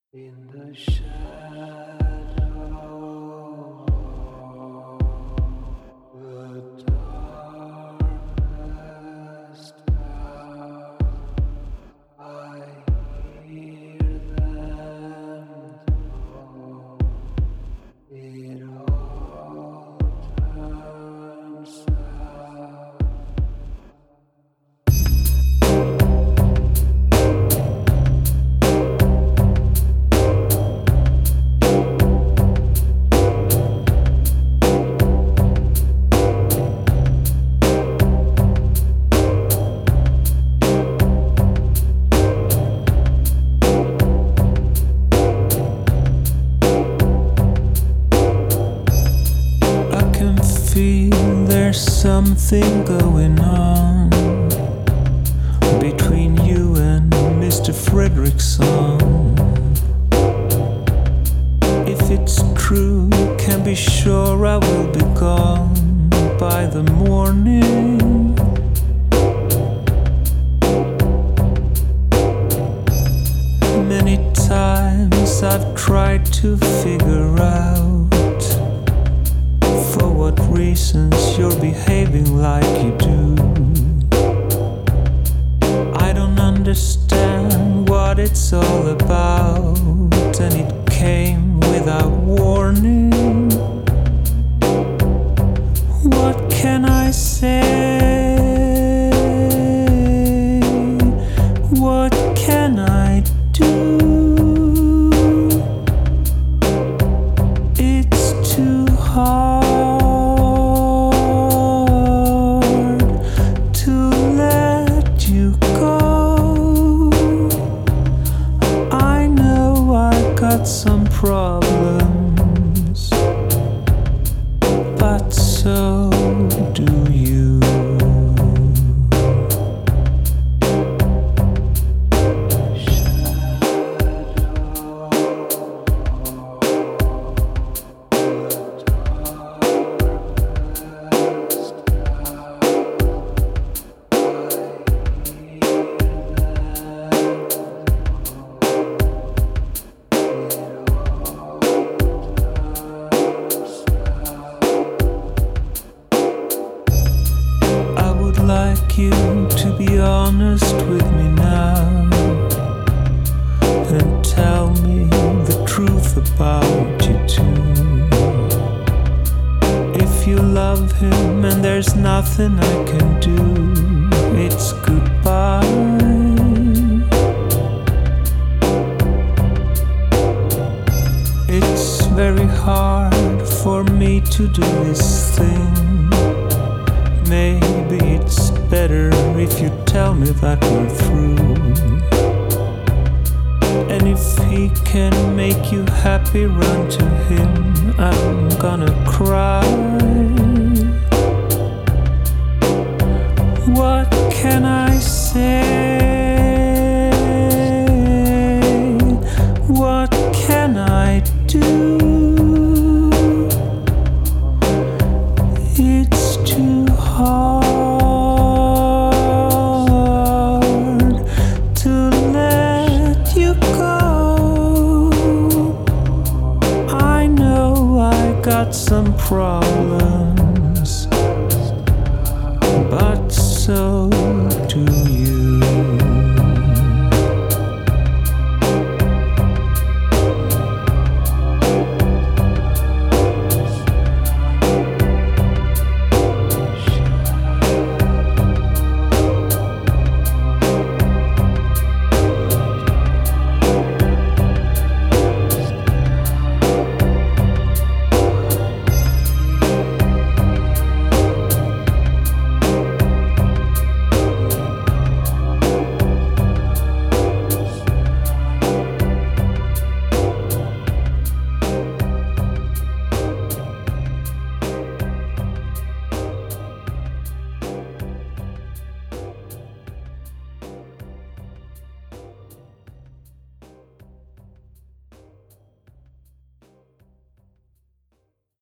In the shadow of the darkest hour, I hear them talk. It all turns south. There's something going on between you and Mr. Fredrickson. If it's true, you can be sure I will be gone by the morning. Many times I've tried to figure out for what reasons you're behaving like you do. I don't understand what it's all about, and it came without warning. What can I say? What can I do? It's too hard some problems, but so do you. Like you to be honest with me now and tell me the truth about you too. If you love him and there's nothing I can do, it's goodbye. It's very hard for me to do this thing. Maybe it's better if you tell me that we're through. And if he can make you happy, run to him. I'm gonna cry. What can I say? What can I do? It's too hard to let you go. I know I got some problems, but so do you.